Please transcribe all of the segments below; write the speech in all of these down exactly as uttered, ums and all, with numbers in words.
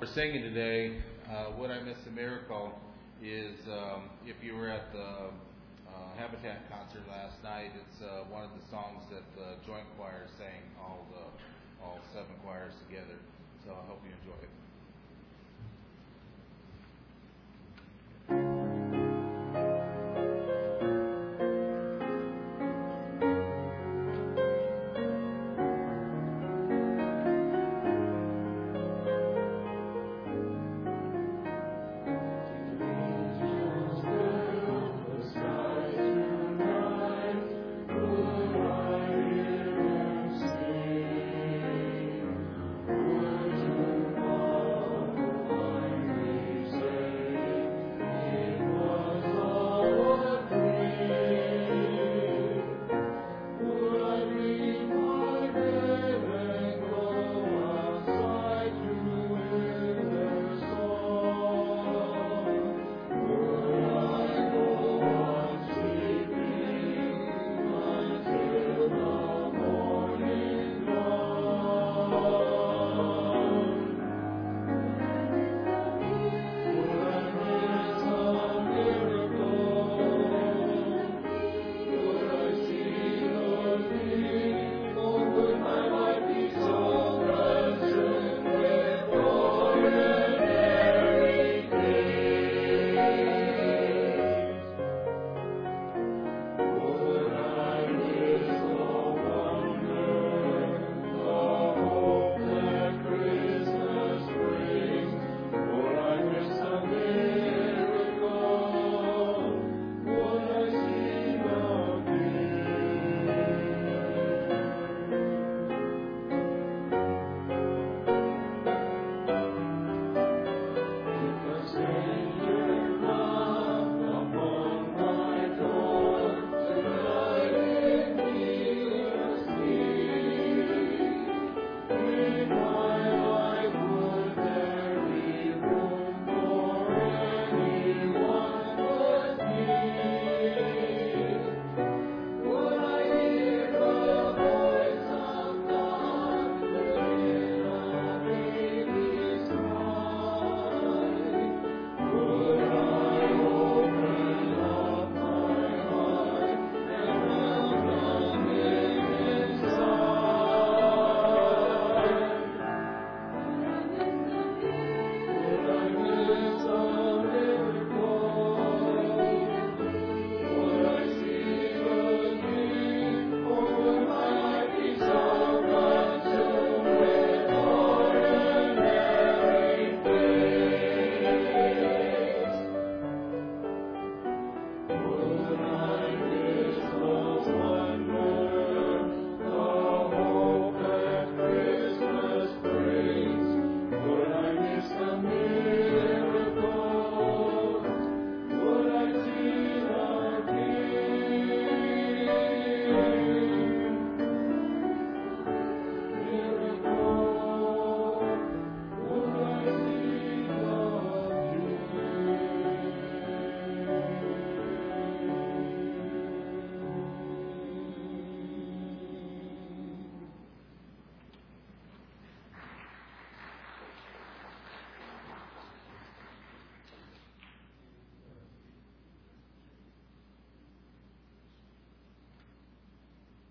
We're singing today, uh, Would I Miss a Miracle, is um, if you were at the uh, Habitat concert last night, it's uh, one of the songs that the joint choir sang, all the all seven choirs together. So I hope you enjoy it.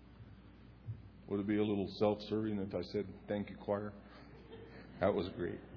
Would it be a little self-serving if I said, thank you, choir? That was great.